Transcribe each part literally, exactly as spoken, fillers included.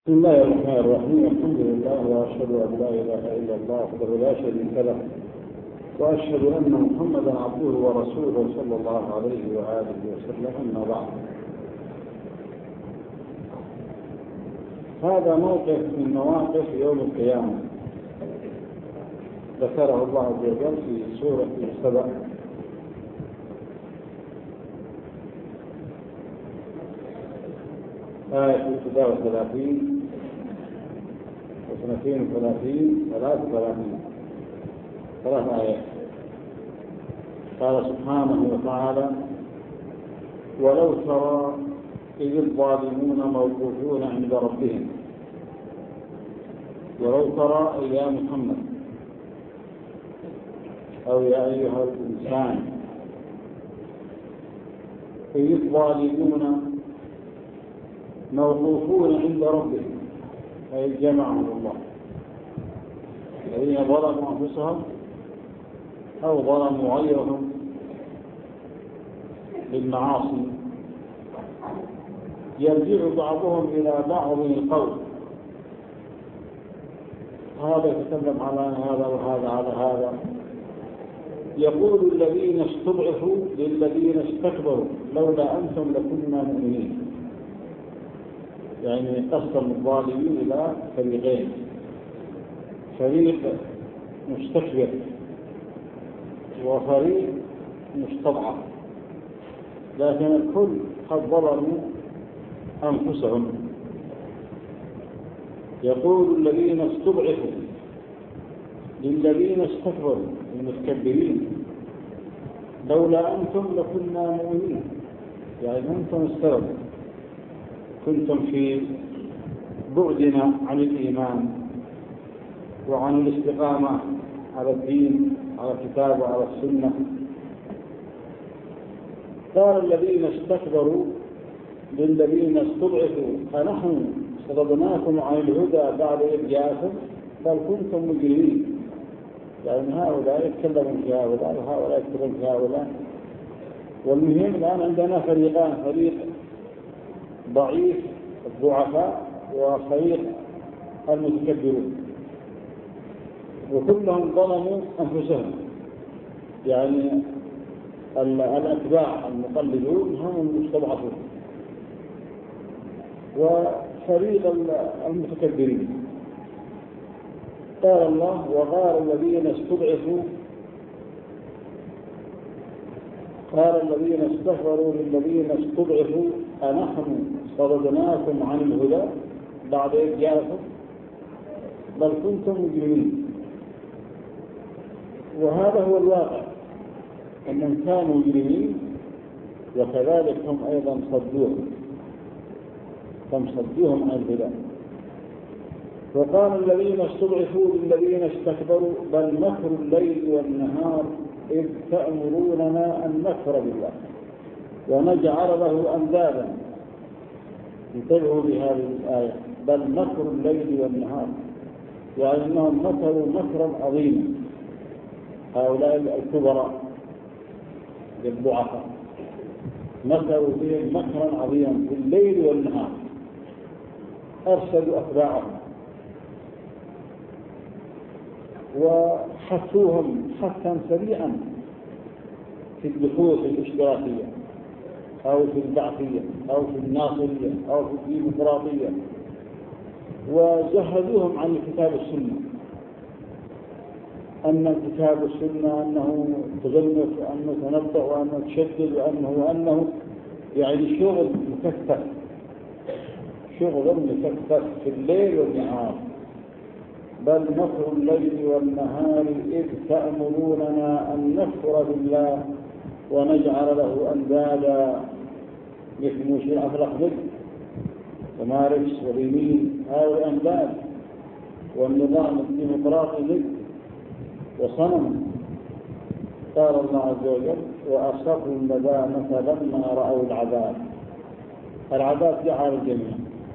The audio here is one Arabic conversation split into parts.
بسم الله الرحمن الرحيم. الحمد لله وأشهد أن لا إله إلا الله وحده لا شريك له، وأشهد أن محمدا عبده ورسوله صلى الله عليه وآله وسلم. أما بعد، هذا موقف من مواقف يوم القيامة ذكره الله عز وجل في سورة سبأ، آية واحد وثلاثين واثنين وثلاثين ثلاث وثلاثين ثلاث آيات. قال سبحانه وتعالى: ولو ترى إذ الظالمون موقوفون عند ربهم. ولو ترى أي يا محمد أو يا أيها الإنسان إذ الظالمون موقوفون عند ربهم، أي جمعهم الله، الذين ظلموا أنفسهم أو ظلموا غيرهم بالمعاصي، يرجع بعضهم إلى بعض القول، هذا يتكلم على هذا وهذا على هذا. يقول الذين استضعفوا للذين استكبروا لولا أنتم لكنا مؤمنين. يعني قسم الظالمين إلى فريقين: فريق مستكبر وفريق مستضعف، لكن الكل قد ظلموا أنفسهم. يقول الذين استضعفوا للذين استكبروا، المتكبرين: لولا أنتم لكنا مؤمنين. يعني أنتم استربوا، كنتم في بعدنا عن الإيمان وعن الاستقامة على الدين، على الكتاب وعلى السنة. قال الذين استكبروا للذين استضعفوا: أنحن صددناكم عن الهدى بعد إذ جاءكم بل كنتم مجرمين. يعني هؤلاء يتكلمون في هؤلاء وهؤلاء يتكلمون في هؤلاء. والمهم الآن عندنا فريقان: فريق ضعيف الضعفاء وفريق المتكبرون، وكلهم ظلموا أنفسهم. يعني الأتباع المقلدون هم المستضعفون، وفريق المتكبرين. قال الله: وقال الذين استضعفوا قال الذين استكبروا للذين استضعفوا: أنحن صددناكم عن الهدى بعد إذ جاءكم بل كنتم مجرمين. وهذا هو الواقع، أنهم كانوا مجرمين وكذلك هم أيضا صدوهم هم صدوهم عن الهدى. وقال الذين استضعفوا للذين استكبروا: بل مكر الليل والنهار إذ تأمروننا أن نكفر بالله ونجعل له أندادا. انتبهوا بهذه الآية: بل مكر الليل والنهار، يعني أنهم مكروا مكرا عظيما، هؤلاء الكبراء للضعفاء مكروا بهم مكرا عظيما في الليل والنهار، أرسلوا أتباعهم وحثوهم حثا سريعا في الدخول في الاشتراكية أو في البعثية أو في الناصرية أو في الديمقراطية، وجهزوهم عن الكتاب والسنة، أن الكتاب والسنة أنه تزنف وأنه تنبع وأنه تشدد وأنه وأنه يعني شغل مكثف شغل مكثف في الليل والنهار. بل مكر الليل والنهار إذ تأمروننا أن نكفر بالله ونجعل له أندادا، مثل مشير أفرق ضد وماركس واليمين، هؤلاء الأنداد، والنظام الديمقراطي ضد وصنم. قال الله عز وجل: وأصروا الندامة لما رأوا العذاب. العذاب جعل الجميع،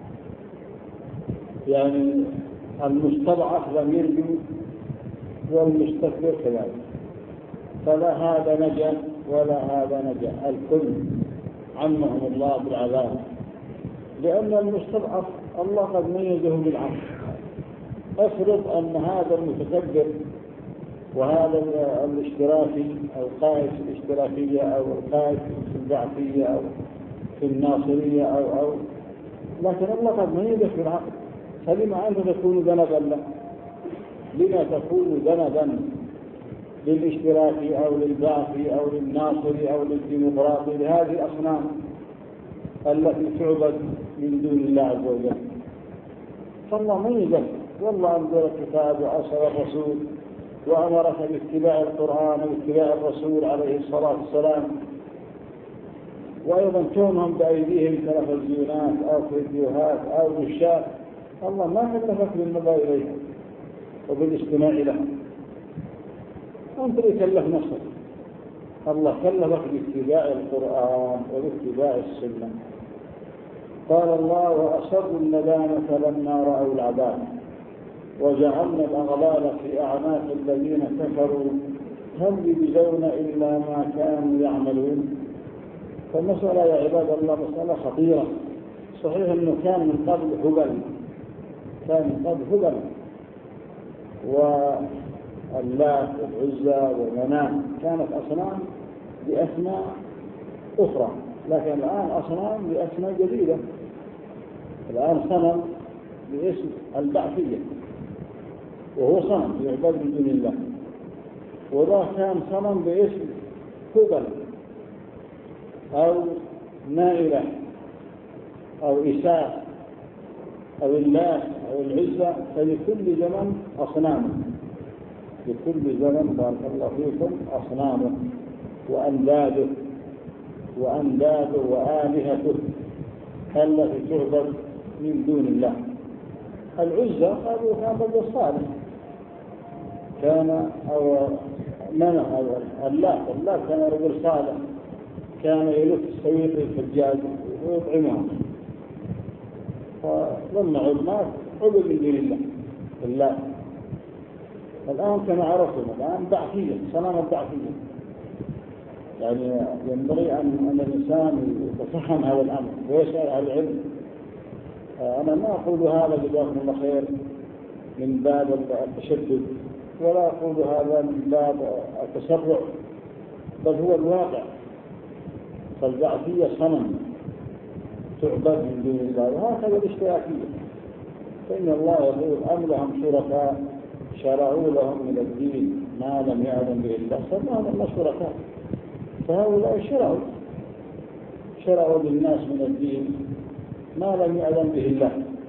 يعني المستضعف لم يرجو والمستكبر كذلك، فلا هذا نجا ولا هذا نجا، الكل عمهم الله بالعذاب. لأن المستضعف الله قد ميزه بالعقل. افرض أن هذا المتكبر وهذا الاشتراكي أو قائد في الاشتراكية أو القائد في البعثية أو في الناصرية أو أو لكن الله قد ميزه بالعقل، فلما أنت تكون ذنبا له؟ لما تكون ذنبا للاشتراكي أو للبعثي أو للناصري أو للديمقراطي لهذه الأصنام التي تعبد من دون الله عز وجل؟ فالله ميزك، والله أنزل الكتاب وأرسل الرسول وأمرك باتباع القرآن واتباع الرسول عليه الصلاة والسلام. وأيضا كونهم بأيديهم تلفزيونات أو فيديوهات أو مشاة، الله ما كلفك بالنظر إليها وبالاستماع لها، أنت يكلف نفسك. الله كلفك باتباع القرآن وباتباع السنة. قال الله: وأسروا الندامة لما رأوا العذاب وجعلنا الأغلال في أعناق الذين كفروا هل يجزون إلا ما كانوا يعملون. فالمسألة يا عباد الله مسألة خطيرة. صحيح أنه كان من قبل هبل، كان من قبل هبل واللات والعزى ومناة كانت أصنام بأسماء أخرى، لكن الآن أصنام بأسماء جديدة. الآن صنم باسم البعثية وهو صنم يعبد من دون الله، وذا كان صنم باسم هبل أو نائلة أو إساء أو اللات أو العزة. فلكل زمن أصنامه، لكل زمن بارك الله فيكم أصنامه وأنداده وأنداده وآلهته التي تعبد من دون الله. العزة قالوا كان رجل صالح، كان أو منع اللات اللات كان رجل صالح، كان يلف السويق الحجاج ويطعمهم، فلما علمات عبد من دون الله اللات. الآن كما عرفتم الآن بعثية، صنم البعثية. يعني ينبغي أن الإنسان يتفهم هذا الأمر ويسأل عن العلم. أنا ما أقول هذا جزاكم الله خير من باب التشدد، ولا أقول هذا من باب التسرع، بل هو الواقع. فالبعثية صنم تعبد من دون الله، وهكذا الاشتراكية. فإن الله يقول: أم لهم شركاء شرعوا لهم من الدين ما لم يعلم به الله سماهم الله شركاء. فهؤلاء شرعوا شرعوا للناس من الدين ما لم يعلم به الله.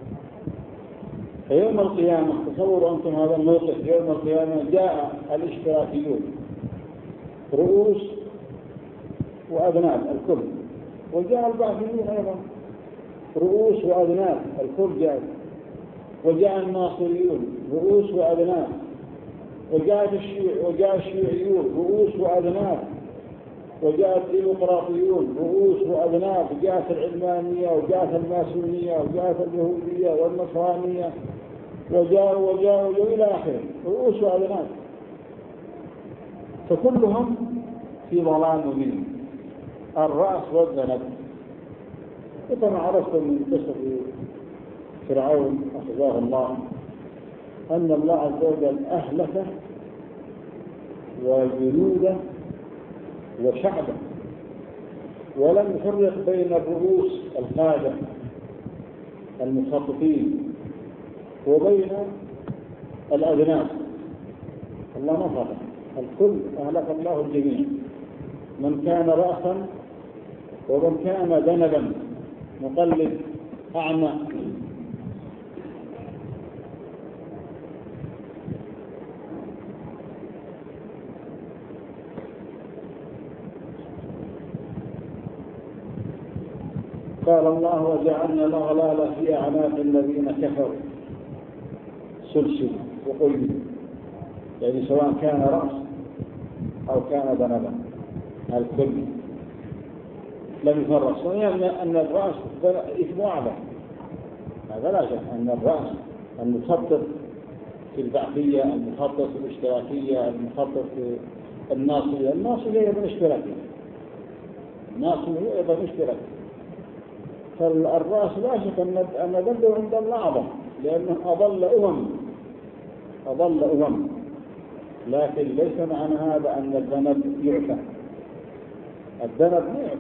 فيوم القيامة تصوروا أنتم هذا الموقف، يوم القيامة جاء الاشتراكيون رؤوس وأذناب الكل، وجاء البعثيون أيضا رؤوس وأذناب الكل جاء، وجاء الناصريون رؤوس وأذناب، وجاء الشيوع وجاء الشيوعيون رؤوس وأذناب، وجاءت الديمقراطيون رؤوس وأذناب، وجاءت العلمانية وجاءت الماسونية وجاءت اليهودية والنصرانية وجاءوا وجاءوا إلى آخره رؤوس وأذناب، فكلهم في ضلال مبين. الرأس والذنب. كما عرفتم من قصة فرعون أخذه الله أن الله عز وجل أهلكه وجنوده وشعبه، ولم يفرق بين الرؤوس القادة المخططين وبين الأذناب. الله ما فرق، الكل أهلك الله الجميع، من كان رأسا ومن كان ذنبا مقلد أعمى. قال الله: وجعلنا الأغلال في أعناق الذين كفروا سلسل وقيد، يعني سواء كان رأس أو كان ذنبا الكل لم يفرق. صحيح أن الرأس إثم أعظم، هذا لا شك أن الرأس المخطط في البعثية، المخطط في الاشتراكية، المخطط في الناصرية، الناصرية أيضا اشتراكية، الناصرية أيضا اشتراكية، فالرأس لا شك أن ذنبه عند الله أعظم، لأنه أضل أمم أضل أمم لكن ليس معنى هذا أن الذنب يعفى. الذنب ما يعفى،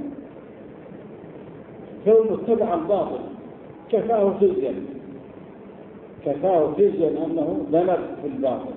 كونه اتبع الباطل كفاه خزيا كفاه خزيا أنه ذنب في الباطل.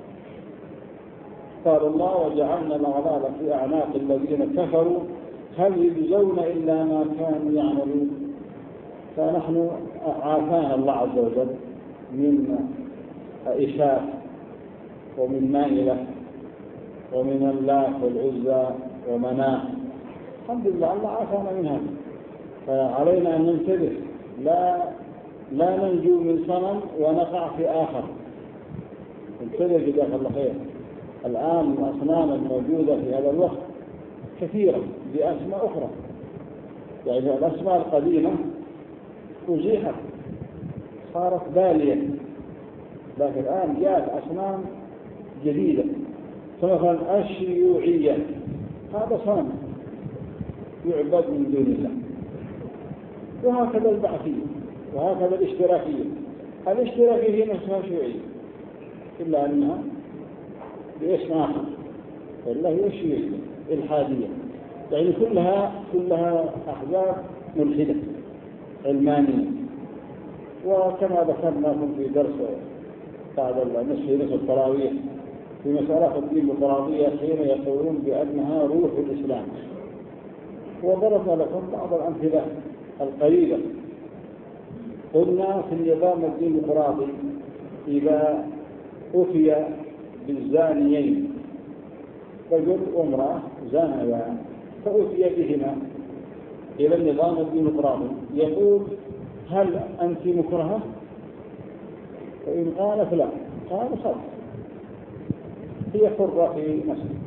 قال الله: وجعلنا الأغلال في أعناق الذين كفروا هل يجزون إلا ما كانوا يعملون. فنحن عافانا الله عز وجل من إشاف ومن مائلة ومن اللات والعزى ومناة، الحمد لله الله عافانا منها. فعلينا أن ننتبه، لا لا ننجو من صنم ونقع في آخر. انتبه جزاك الله خير. الآن الأصنام الموجودة في هذا الوقت كثيرة بأسماء أخرى، يعني الأسماء القديمة أزيحت صارت بالية، لكن الآن جاءت أصنام جديدة فمثلا الشيوعية، هذا صنم يعبد من دون الله. وهكذا البعثية وهكذا الاشتراكية. الاشتراكية هي نفسها شيوعية إلا أنها باسم آخر، إلا هي الشيوعية الحادية، يعني كلها كلها أحزاب ملحدة علمانية. وكما ذكرنا في درس بعد النصف نصف التراويح في مسألة الدين القراضية حين يقولون بأنها روح الإسلام. وضربنا لكم بعض الأمثلة القريبة. قلنا في النظام الديمقراطي إذا أتي بالزانيين رجل وامرأة زانيا فأتي بهما إلى النظام الديمقراطي يقول: هل أنت مكرهة؟ فإن قالت لا قال: خلاص هي حرة في نفسها.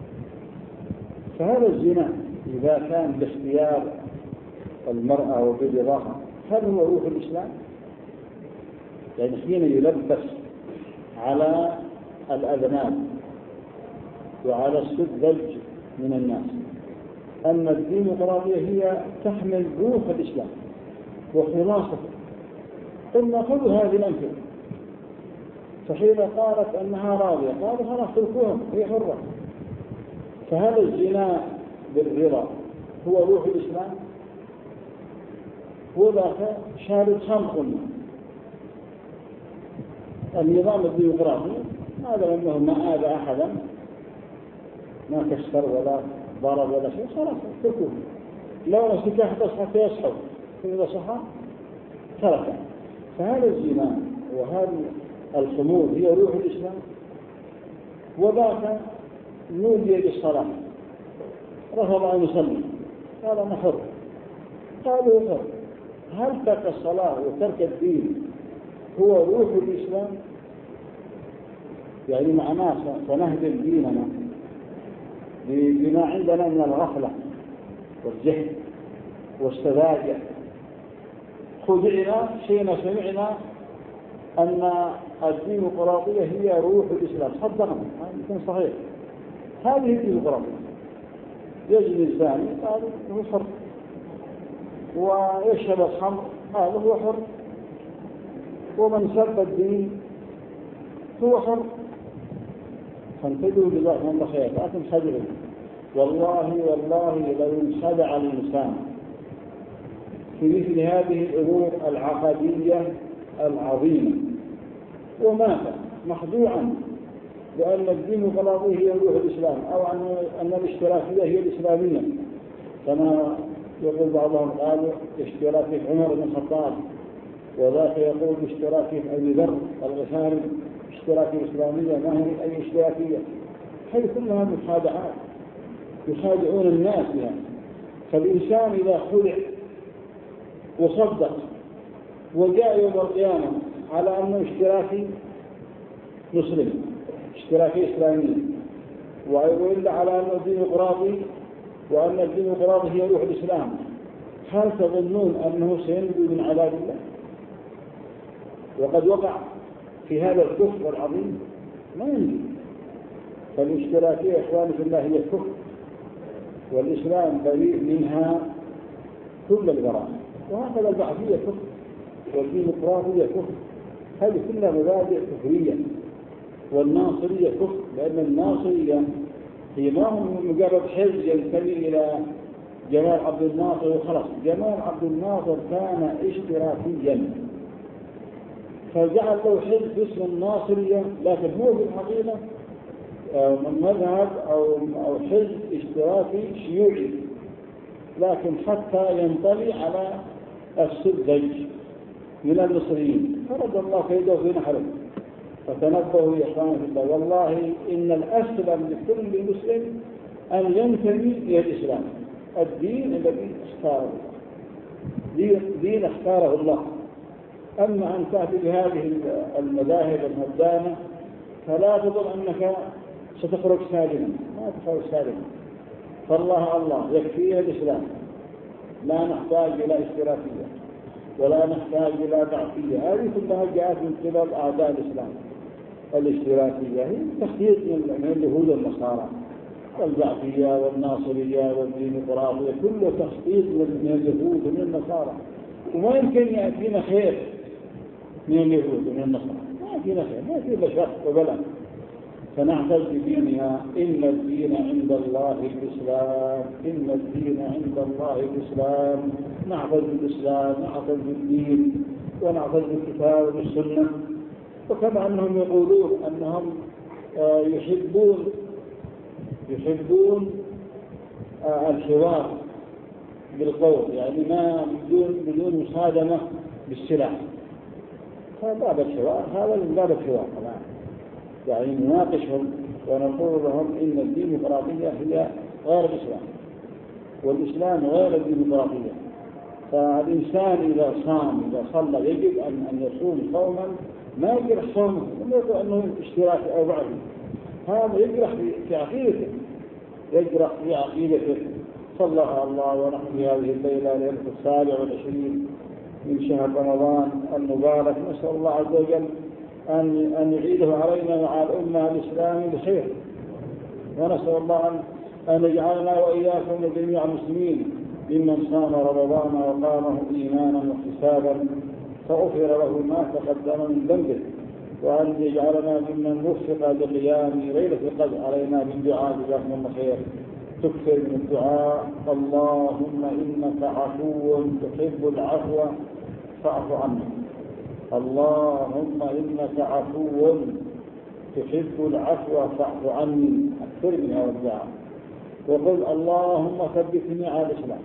فهذا الزنا إذا كان باختيار المرأة وبرضاها هل هو روح الإسلام؟ يعني حين يلبس على الأذناب وعلى السذج من الناس أن الديمقراطية هي تحمل روح الإسلام وخلاصته. قلنا خذوا هذه الأمثلة. فحين قالت أنها راضية قالوا: خلاص تركوهم هي حرة. فهذا الزنا بالرضا هو روح الإسلام؟ وذاك شارب خمر. قلنا النظام الديمقراطي هذا أنه ما آذى أحدا، ما كسر ولا ضرب ولا شيء، خلاص تركوه. لو نسكح تصحى يصحب فإذا صحى تركه. فهذا الزنا وهذا الخمور هي روح الإسلام. وذاك نودي بالصلاة رفض أن يصلي قال: أنا حر. قالوا: حر. هل ترك الصلاة وترك الدين هو روح الإسلام؟ يعني معناه سنهدم ديننا بما عندنا من الغفلة والجهل والسذاجة. خدعنا حين سمعنا أن الديمقراطية هي روح الإسلام، صدقنا يمكن صحيح. هذه الديمقراطية يجري الزاني قال هو حر، ويشرب الخمر هذا هو حر، ومن سب الدين هو حر. فانتبهوا جزاكم الله خير، لا تنخدعوا. والله والله لو انخدع الإنسان في مثل هذه الأمور العقدية العظيمة ومات مخدوعا بأن الديمقراطية هي روح الإسلام أو أن الاشتراكية هي الإسلامية، كما يقول بعضهم قالوا اشتراكية عمر بن الخطاب، وذاك يقول اشتراكية أبي ذر الغفاري اشتراكية إسلامية، ما هي أي اشتراكية؟ هي كلها مخادعات يخادعون الناس بها. فالإنسان إذا خدع وصدق وجاء يوم القيامة على أنه اشتراكي مسلم اشتراكي إسلامي وإلا على أنه ديمقراطي وأن الديمقراطية هي روح الإسلام، هل تظنون أنه سينجو من عذاب الله؟ وقد وقع في هذا الكفر العظيم ما ينجو. فالاشتراكية إخواني في الله هي الكفر، والإسلام بريء منها كل البراءة. وهكذا البعثية كفر والديمقراطية كفر، هذه كلها مبادئ كفرية. والناصرية كفر، لأن الناصرية هي ما هو مجرد حزب ينتمي إلى جمال عبد الناصر وخلاص. جمال عبد الناصر كان اشتراكيا، فجعل له حزب اسمه الناصرية، لكن هو في الحقيقة من مذهب أو أو حزب اشتراكي شيوعي، لكن حتى ينطلي على السذج من المصريين، فرد الله كيده في نحره. فتنبهوا يا اخواني في الله، والله ان الاسلم لكل مسلم ان ينتمي الى الاسلام، الدين الذي اختاره الله، دين اختاره الله. اما ان تاتي بهذه المذاهب الهدامه فلا تظن انك ستخرج سالما، ما تخرج سالما. فالله الله يكفيه الاسلام، لا نحتاج الى اشتراكيه ولا نحتاج الى بعثيه. هذه كلها جاءت من قبل اعداء الاسلام. الاشتراكيه هي تخطيط من اليهود والنصارى، والبعثيه والناصريه والديمقراطيه كله تخطيط من اليهود ومن النصارى، وما يمكن ياتينا خير من اليهود ومن النصارى، ما ياتينا خير، ما ياتي الا شر وبلاء. فنعتز بدينها. ان الدين عند الله الاسلام، ان الدين عند الله الاسلام. نعتز بالاسلام، نعتز بالدين، ونعتز بالكتاب والسنه. وكما انهم يقولون انهم يحبون يحبون الحوار بالقول، يعني ما بدون بدون مصادمه بالسلاح. فباب الحوار هذا من باب الحوار طبعا، يعني نناقشهم ونقول لهم ان الديمقراطيه هي غير الاسلام، والاسلام غير الديمقراطيه. فالانسان اذا صام اذا صلى يجب ان ان يصوم صوما ما يجرح صومه، لا يقول انه اشتراك او بعض، هذا يجرح في عقيدته، يجرح في عقيدته. صلى الله ونحن في هذه الليله ليله السابع والعشرين من شهر رمضان المبارك، نسال الله عز وجل أن أن يعيده علينا وعلى الأمة الإسلامية بخير، ونسأل الله أن أن يجعلنا وإياكم وجميع المسلمين ممن صام رمضان وقامه إيمانا واحتسابا فغفر له ما تقدم من ذنبه، وأن يجعلنا ممن وفق لقيام ليلة القدر علينا بالدعاء. جزاكم الله خير. تكثر من الدعاء. اللهم إنك عفو تحب العفو فاعف عنا. اللهم إنك عفو تحب العفو فاعف عني. أكثر من هذا الدعاء. وقل اللهم ثبتني على الإسلام،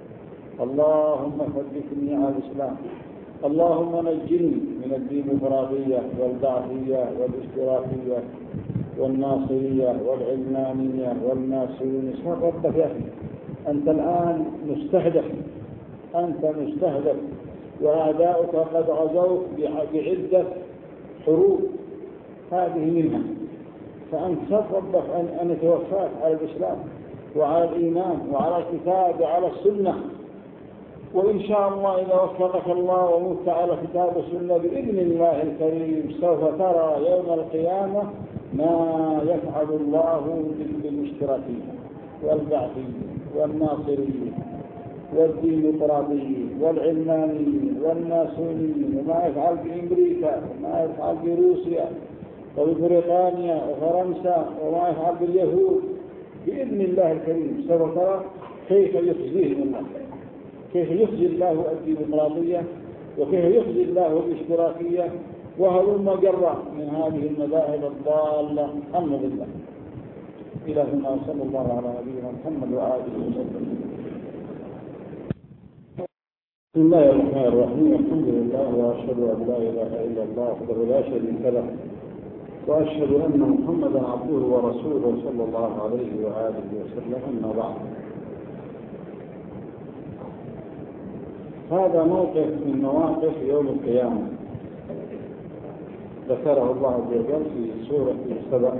اللهم ثبتني على الإسلام. اللهم نجني من الديمقراطية والبعثية والاشتراكية والناصرية والعلمانية والناسونية. اسمع ربك يا أخي، أنت الآن مستهدف، أنت مستهدف، وأعداؤك قد غزوك بعدة حروب، هذه منها. فأنت سر ربك أن, أن يتوفاك على الإسلام وعلى الإيمان وعلى الكتاب وعلى السنة. وإن شاء الله إذا وفقك الله ومت على كتاب السنة بإذن الله الكريم سوف ترى يوم القيامة ما يفعل الله بالاشتراكية والبعثية والناصرية والديمقراطية والعلمانية والناسونية، وما يفعل بأمريكا وما يفعل بروسيا وبريطانيا وفرنسا وما يفعل باليهود. بإذن الله الكريم سوف ترى كيف يخزيهم الله، كيف يخزي الله الديمقراطية وكيف يخزي الله الاشتراكية وهلم جرا من هذه المذاهب الضالة المضلة. إلى هنا صلى الله على نبينا محمد وآله وسلم. بسم الله الرحمن الرحيم. الحمد لله وأشهد أن لا إله إلا الله وحده لا شريك له، وأشهد أن محمدا عبده ورسوله صلى الله عليه وآله وسلم. أما بعد، هذا موقف من مواقف يوم القيامة ذكره الله عز وجل في سورة سبأ.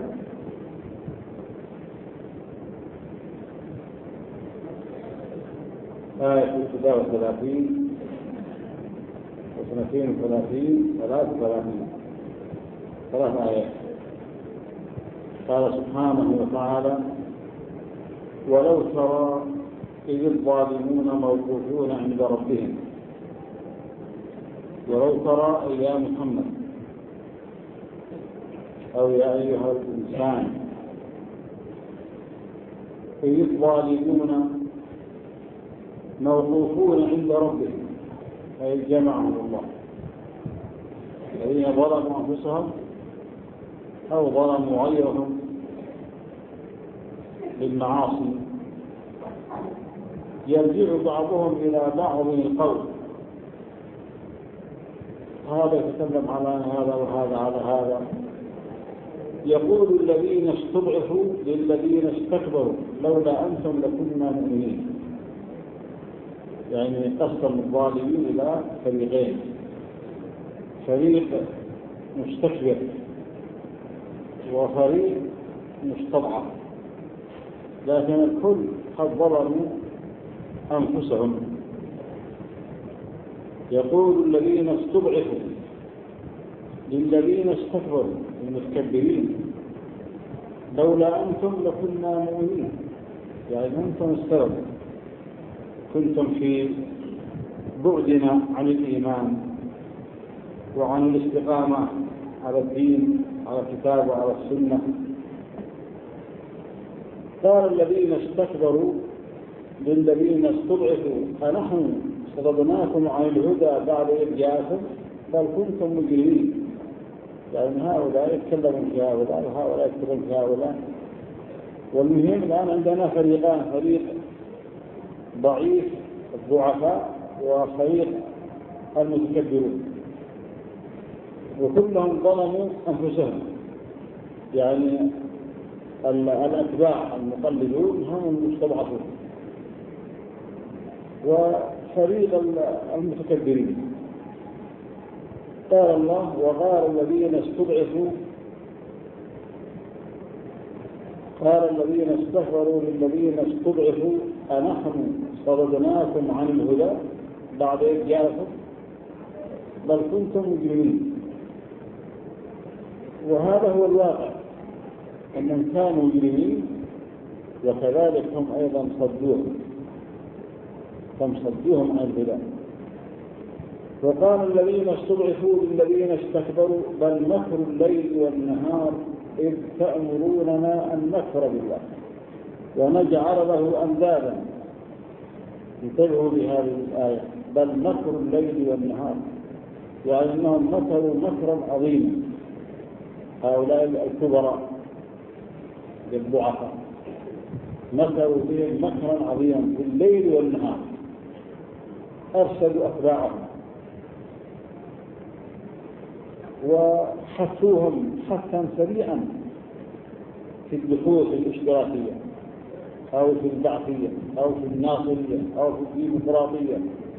آية ستة وثلاثين واثنتين وثلاثين ثلاث وثلاثين ثلاث آيات. قال سبحانه وتعالى: ولو ترى إذ الظالمون موقوفون عند ربهم ولو ترى يا محمد أو يا أيها الإنسان إذ الظالمون موقوفون عند ربهم، أي جمعهم الله، الذين ظلموا أنفسهم أو ظلموا غيرهم بالمعاصي، يرجع بعضهم إلى بعض القول، هذا يتكلم على هذا وهذا على هذا. يقول الذين استضعفوا للذين استكبروا لولا أنتم لكنا مؤمنين، يعني قسم الظالمين إلى فريقين، فريق مستكبر وفريق مستضعف، لكن الكل قد ظلموا أنفسهم. يقول الذين استضعفوا للذين استكبروا المتكبرين لولا أنتم لكنا مؤمنين، يعني أنتم استربوا، كنتم في بعدنا عن الإيمان وعن الاستقامة على الدين، على الكتاب وعلى السنة. قال الذين استكبروا للذين استضعفوا أنحن صددناكم عن الهدى بعد إذ جاءكم بل كنتم مجرمين، يعني هؤلاء يتكلمون في هؤلاء وهؤلاء يتكلمون في هؤلاء. والمهم الآن عندنا فريقان، فريق ضعيف الضعفاء وفريق المتكبرون، وكلهم ظلموا أنفسهم، يعني الأتباع المقلدون هم المستضعفون وفريق المتكبرين. قال الله وقال الذين استضعفوا قال الذين استكبروا للذين استضعفوا أنحن صددناكم عن الهدى بعد إذ جاءكم بل كنتم مجرمين. وهذا هو الواقع، أنهم كانوا مجرمين وكذلك هم أيضا صدوهم هم صدوهم عن الهدى. وقال الذين استضعفوا للذين استكبروا بل مكر الليل والنهار إذ تأمروننا أن نكفر بالله ونجعل له أندادا. انتبهوا بهذه الآية، بل مكر الليل والنهار، يعني أنهم مكروا مكرا عظيما، هؤلاء الكبراء للضعفاء مكروا بهم مكرا عظيما في الليل والنهار، أرسلوا أتباعهم وحثوهم حثا سريعا في الدخول في الاشتراكية أو في البعثية أو في الناصرية أو في الديمقراطية،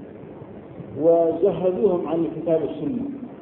وجهزوهم عن الكتاب والسنة،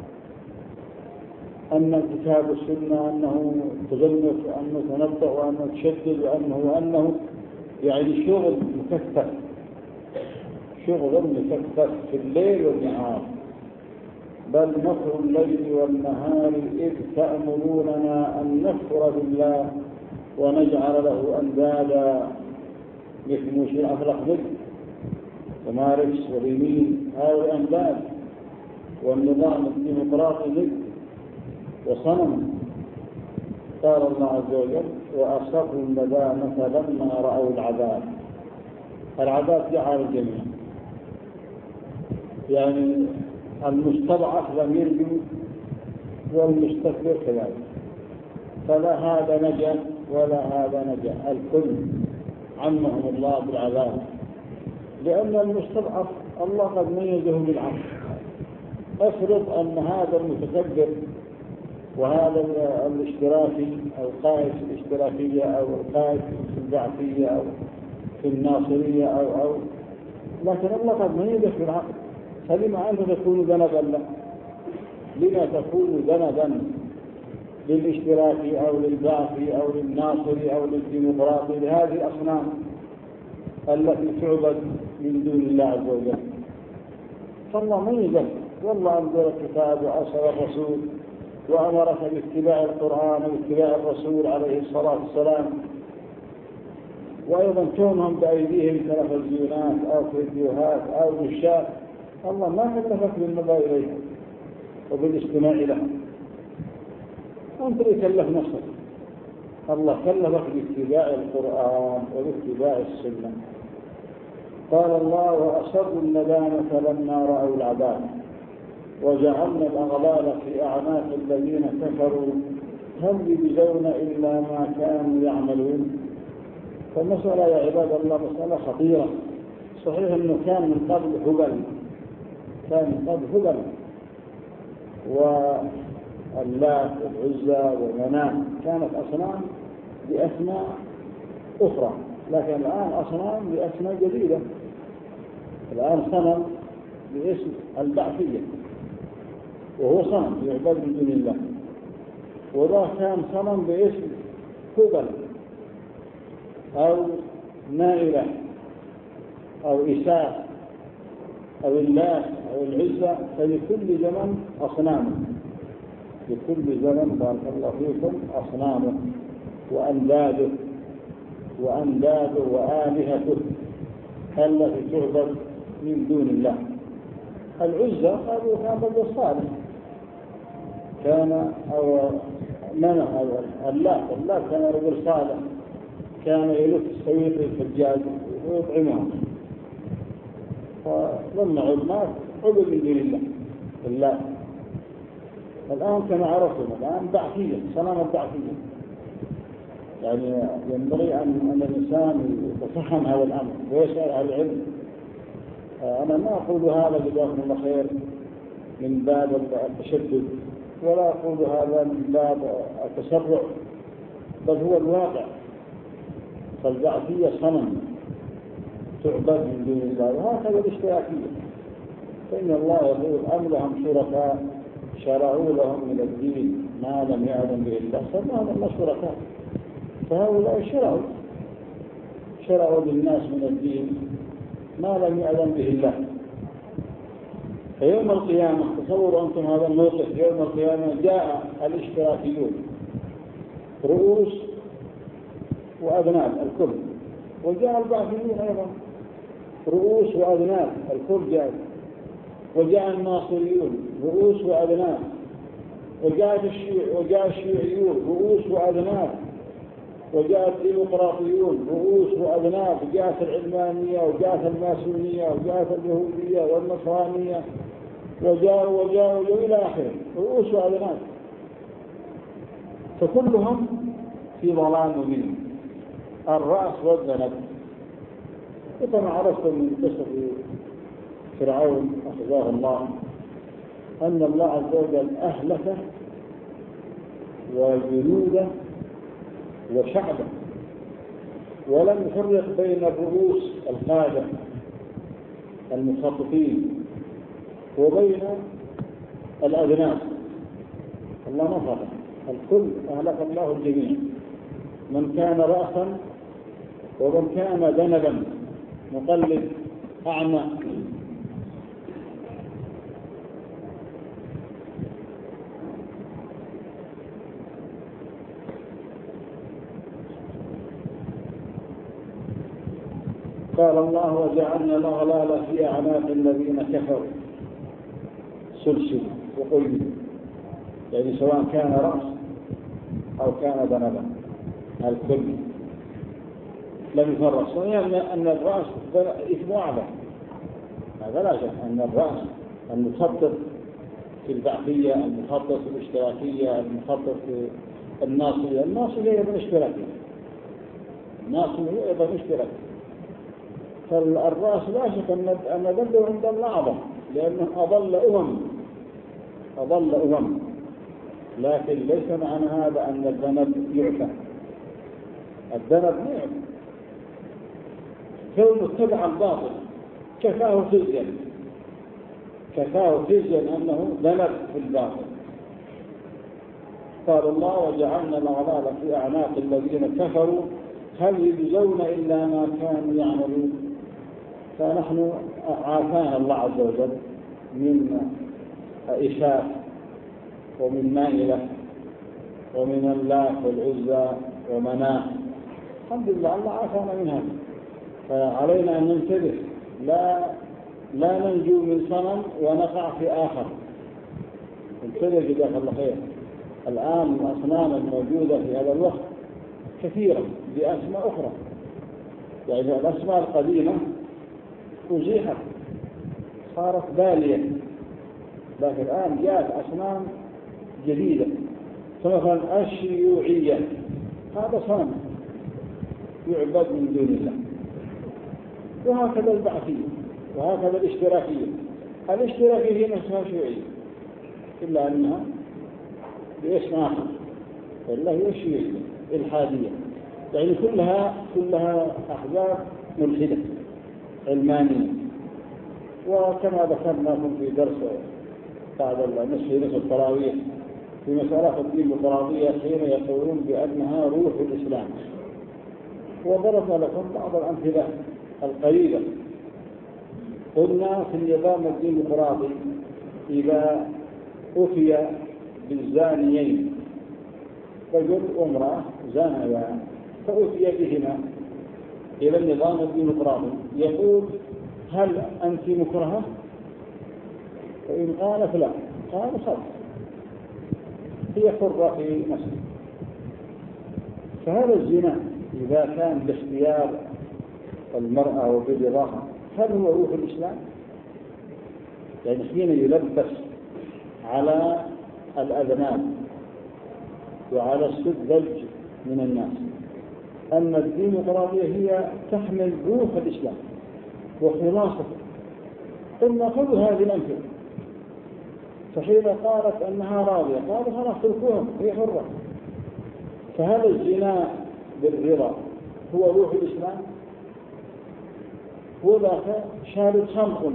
أن الكتاب والسنة أنه تزنف وأنه تنبأ وأنه تشدد وأنه وأنه يعني شغل مكثف، شغل مكثف في الليل والنهار. بل مكر الليل والنهار إذ تأمروننا أن نكفر بالله ونجعل له أندادا، مثل مشير أفرق ضد وماركس واليمين هؤلاء الأنداد، والنظام الديمقراطي ضد وصنم. قال الله عز وجل وأصروا الندامة لما رأوا العذاب. العذاب جاء على الجميع، يعني المستضعف لم يرجو والمستكبر كذلك، فلا هذا نجا ولا هذا نجا، الكل عمهم الله بالعذاب، لأن المستضعف الله قد ميزه بالعمل. افرض أن هذا المتكبر وهذا الاشتراكي أو قائد في الاشتراكية أو القائد في البعثية أو في الناصرية أو أو لكن الله قد ميزه بالعقل، فلما أنت تكون ذنبا له؟ لما تكون ذنبا للاشتراكي أو للبعثي أو للناصري أو للديمقراطي، لهذه الأصنام التي تعبد من دون الله عز وجل؟ فالله ميزه، والله أنزل الكتاب وأرسل الرسول وأمرك باتباع القرآن واتباع الرسول عليه الصلاة والسلام. وأيضا كونهم بأيديهم تلفزيونات أو فيديوهات أو مشاة، الله ما كلفك بالنظر إليها، وبالاستماع له. أنت يكلف نفسك، الله كلفك باتباع القرآن وباتباع السنة. قال الله: وأسروا الندامة لما رأوا العذاب وجعلنا الأغلال في أعناق الذين كفروا هل يجزون إلا ما كانوا يعملون. فالمسألة يا عباد الله مسألة خطيرة. صحيح أنه كان من قبل هبل، كان من قبل هبل واللات والعزى ومناة كانت أصنام بأسماء أخرى، لكن الآن أصنام بأسماء جديدة. الآن صنم باسم البعثية وهو صنم يعبد من دون الله، وذا كان صنم باسم هبل أو نائلة أو إساء أو اللات أو العزة. فلكل زمن أصنام، لكل زمن بارك الله فيكم أصنامه وأنداده وأنداده وآلهته التي تعبد من دون الله. العزة قالوا كان رجل صالح، كان أو منع اللات اللات كان رجل صالح، كان يلف السويق الحجاج ويطعمهم. فلما عدناه عبد من دون الله الله. الآن كما عرفتم الآن بعثية، صنم البعثية. يعني ينبغي أن الإنسان يتفهم هذا الأمر ويسأل عن العلم. أنا ما أقول هذا جزاكم الله خير من باب التشدد، ولا أقول هذا من باب التسرع، بل هو الواقع. فالبعثية صنم تعبد من دون الله، وهكذا الاشتراكية. فإن الله يقول: أم لهم شركاء شرعوا لهم من الدين ما لم يأذن به الله فما هم شركاء. فهؤلاء شرعوا شرعوا للناس من الدين ما لم يأذن به الله. فيوم القيامة تصوروا أنتم هذا الموقف، يوم القيامة جاء الاشتراكيون رؤوس وأذناب الكل، وجاء البعثيون أيضا رؤوس وأذناب الكل جاء، وجاء الناصريون رؤوس وأذناب، وجاء الشيع وجاء الشيعيون رؤوس وأذناب، وجاء الديمقراطيون رؤوس وأذناب، وجاءت العلمانية وجاءت الماسونية وجاءت اليهودية والنصرانية وجاءوا وجاءوا إلى آخره رؤوس وأذناب. فكلهم في ضلال مبين، الرأس والذنب. كما عرفتم من قصة فرعون أخزاه الله أن الله عز وجل أهلكه وجنوده وشعبه، ولم يفرق بين الرؤوس القادة المخططين وبين الأذناب. الله ما فرق، الكل أهلك الله الجميع، من كان رأسا ومن كان ذنبا مقلد أعمى. قال الله: وجعلنا الأغلال في أعناق الذين كفروا سلسل وقيد، يعني سواء كان رأس أو كان ذنبا الكل لم يفرق. صحيح أن الرأس إثم أعظم، هذا لا شك أن الرأس المخطط في البعثية، المخطط في الاشتراكية، المخطط في الناصية، الناصية أيضا اشتراكية، الناصية أيضا اشتراكية. فالرأس لا شك أن ذنبه عند الله أعظم، لأنه أضل أمم أضل أمم لكن ليس معنى هذا أن الذنب يعفى. الذنب نعم، كونه اتبع الباطل كفاه خزيا، كفاه خزيا أنه ذنب في الباطل. قال الله: وجعلنا الأغلال في أعناق الذين كفروا هل يجزون إلا ما كانوا يعملون. فنحن عافانا الله عز وجل من إشاف ومن مائلة ومن اللات والعزى ومناة، الحمد لله الله عافانا منها. فعلينا أن ننتبه، لا لا ننجو من صنم ونقع في آخر. وكذا جزاك الله خير. الآن الأصنام الموجودة في هذا الوقت كثيرة بأسماء أخرى، يعني الأسماء القديمة أزيحت صارت بالية، لكن الآن جاءت أصنام جديدة، فمثلا الشيوعية هذا صنم يعبد من دون الله، وهكذا البعثية وهكذا الاشتراكية. الاشتراكية هي نفسها شيوعية إلا أنها باسم آخر، إلا هي شيوعية الحادية، يعني كلها كلها أحزاب ملحدة علمانية. وكما ذكرنا لكم في درس بعد النصف نصف التراويح في مسألة الدين القراضية حين يقولون بأنها روح الإسلام، وضربنا لكم بعض الأمثلة القريبة. قلنا في النظام الديمقراطي إذا أتي بالزانيين رجل وامرأة زانيا فأتي بهما إلى النظام الديمقراطي، يقول هل أنت مكرهة؟ فإن قالت لا قال صدق، هي حرة في نفسها. فهذا الزنا إذا كان باختيار المرأة وبرضاها هل هو روح الإسلام؟ يعني حين يلبس على الأذناب وعلى السذج من الناس أن الديمقراطية هي تحمل روح الإسلام وخلاصته، ثم خذوا هذه الأمثلة. فحين قالت أنها راضية قالوا خلاص تركوها هي حرة. فهذا الزنا بالرضا هو روح الإسلام؟ هو ذاك شارب خمر.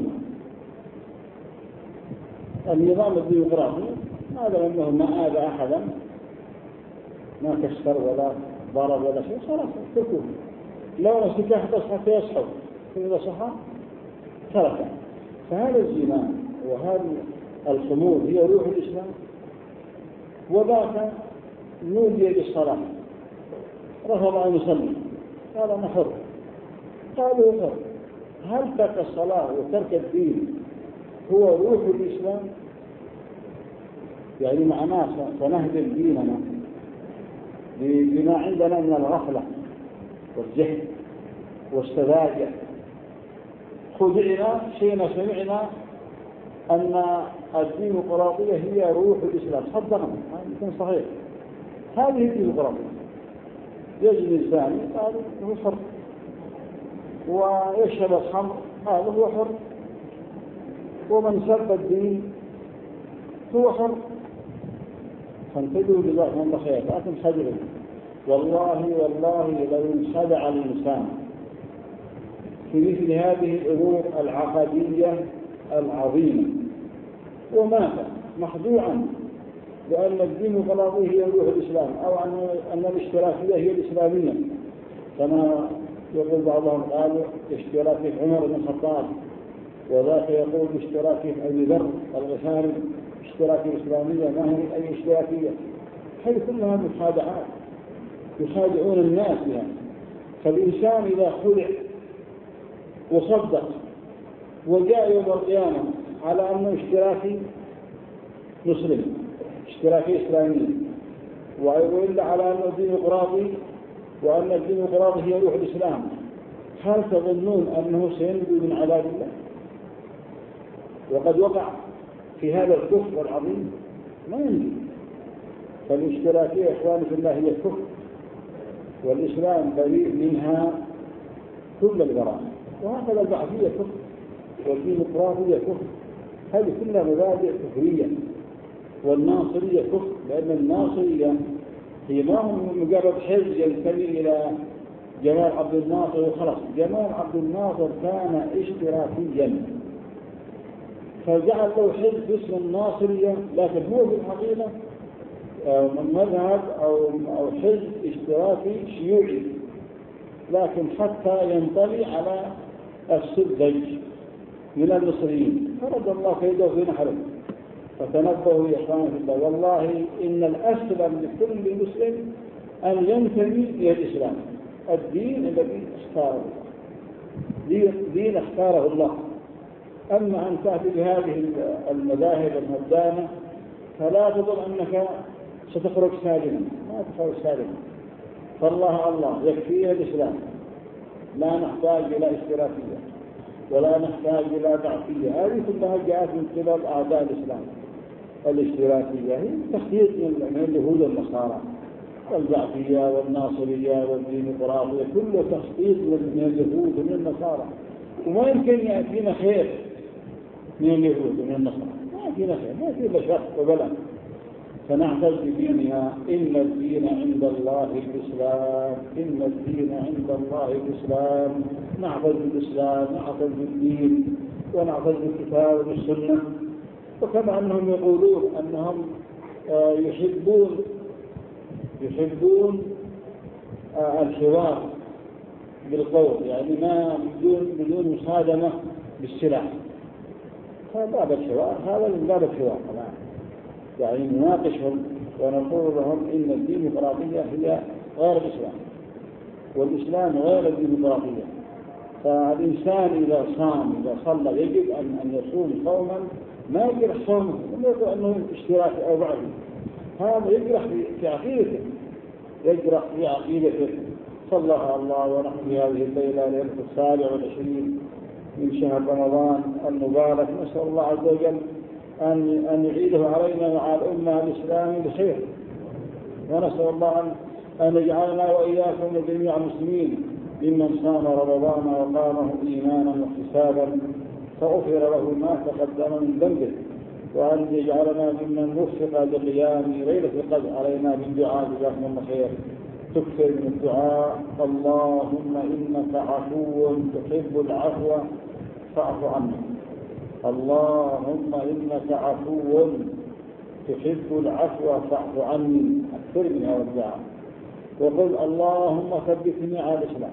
النظام الديمقراطي هذا أنه ما آذى أحدا، ما كسر ولا ضرب ولا شيء، خلاص تركوه. لو السكاح تصحى فيصحب، فإذا صحى تركه. فهذا الزنا وهذا الخمور هي روح الإسلام. وذاك نودي بالصلاة رفض أن يصلي قال أنا حر، قالوا حر. هل ترك الصلاة وترك الدين هو روح الإسلام؟ يعني معناه سنهدم ديننا بما عندنا من الغفلة والجهل والسذاجة. خدعنا حين سمعنا أن الديمقراطية هي روح الإسلام، صدقنا هذا يمكن صحيح. هذه الديمقراطية يجري الزاني قال هو حر، ويشرب الخمر هذا هو حر، ومن سب الدين هو حر. فانتبهوا لله من بخير لا تنخدعوا. والله والله لو انخدع الإنسان في مثل هذه الأمور العقدية العظيمة ومات مخدوعا بأن الديمقراطية هي روح الإسلام أو أن الاشتراكية هي الإسلامية، كما يقول بعضهم قالوا اشتراكي عمر بن الخطاب، وذاك يقول اشتراكي أبي ذر الغفاري اشتراكي إسلامية ما هي أي اشتراكية. هذه كلها مخادعات يخادعون الناس بها. فالإنسان إذا خدع وصدق وجاء يوم القيامة على أنه اشتراكي مسلم اشتراكي إسلامي وإلا على أنه ديمقراطي وأن الديمقراطية هي روح الإسلام، هل تظنون أنه سينجو من عذاب الله؟ وقد وقع في هذا الكفر العظيم ما ينجو. فالاشتراكية إخواني في الله هي الكفر، والإسلام بريء منها كل البراءة. وهكذا البعثية كفر والديمقراطية كفر، هذه كلها مبادئ كفرية. والناصرية كفر، لأن الناصرية هي ما هو مجرد حزب ينتمي إلى جمال عبد الناصر وخلاص. جمال عبد الناصر كان اشتراكيا فجعل له حزب اسمه الناصرية، لكن هو في الحقيقة من مذهب أو أو حزب اشتراكي شيوعي، لكن حتى ينطلي على السذج من المصريين فرد الله كيده في نحره. فتنبهوا يا إخواني في الله، والله إن الأسلم لكل مسلم أن ينتمي إلى الإسلام، الدين الذي اختاره دين, دين اختاره الله. أما أن تأتي بهذه المذاهب المهدامة فلا تظن أنك ستخرج سالما، ما تخرج سالما. فالله الله يكفيه الإسلام، لا نحتاج إلى اشتراكية ولا نحتاج إلى ضعفية. هذه كلها جاءت من قبل أعداء الإسلام. الاشتراكية هي تخطيط من اليهود والنصارى، والضعفية والناصرية والديمقراطية كله تخطيط من اليهود ومن النصارى، وما يمكن يأتينا خير من اليهود ومن النصارى، ما يأتينا خير، ما يأتينا شر وبلد. فنعتز بدينها. إن الدين عند الله الإسلام، إن الدين عند الله الإسلام. نعتز بالإسلام، نعتز بالدين، ونعتز بالكتاب والسنة. وكما أنهم يقولون أنهم يحبون يحبون الحوار بالقول، يعني ما بدون بدون مصادمة بالسلاح. فباب الحوار هذا من باب الحوار، يعني نناقشهم ونقول لهم إن الديمقراطية هي غير الإسلام، والإسلام غير الديمقراطية. فالإنسان إذا صام إذا صلى يجب أن أن يصوم صوما ما يجرح صومه، لا يقول أنه اشتراكي أو بعض، هذا يجرح في عقيدته، يجرح في عقيدته. صلى الله ونحن في هذه الليلة ليلة السابع والعشرين من شهر رمضان المبارك. نسأل الله عز وجل أن أن يعيده علينا مع الأمة الإسلامية بخير، ونسأل الله أن أن يجعلنا وإياكم جميع المسلمين ممن صام رمضان وقامه إيمانا واحتسابا فغفر له ما تقدم من ذنبه، وأن يجعلنا ممن وفق لقيام ليلة القدر علينا بالدعاء. جزاكم الله خير. تكثر من الدعاء. اللهم إنك عفو تحب العفو فاعف عنا. اللهم إنك عفو تحب العفو فاعف عني. أكثر من هذا الدعاء. وقل اللهم ثبتني على الإسلام،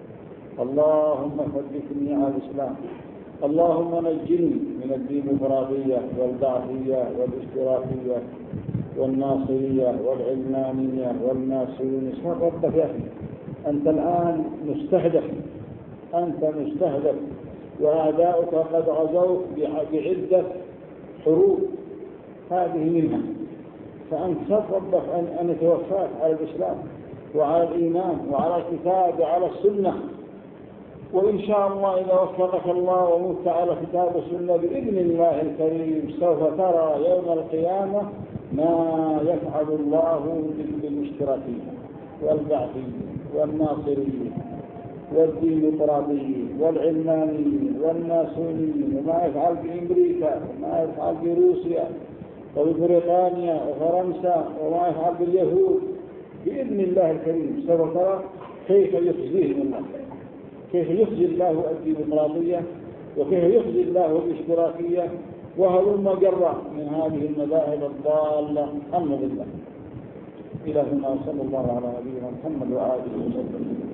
اللهم ثبتني على الإسلام. اللهم نجني من الديمقراطية والضعفية والاشتراكية والناصرية والعلمانية والناسيونية. اسمع ربك يا أخي، أنت الآن مستهدف، أنت مستهدف، وأعداؤك قد غزوك بعدة حروب، هذه منها. فأنت خف ربك أن يتوفاك على الإسلام وعلى الإيمان وعلى الكتاب وعلى السنة. وإن شاء الله إذا وفقك الله ومت على كتاب السنة بإذن الله الكريم سوف ترى يوم القيامة ما يفعل الله بالاشتراكية والبعثية والناصرية والديمقراطية والعلمانية والناسونية، وما يفعل بأمريكا وما يفعل بروسيا وبريطانيا وفرنسا وما يفعل باليهود. بإذن الله الكريم سوف ترى كيف يخزيهم الله، كيف يخزي الله الديمقراطية وكيف يخزي الله الاشتراكية وهلم جرا من هذه المذاهب الضالة المضلة. إلى هنا صلى الله على نبينا محمد وآله وسلم.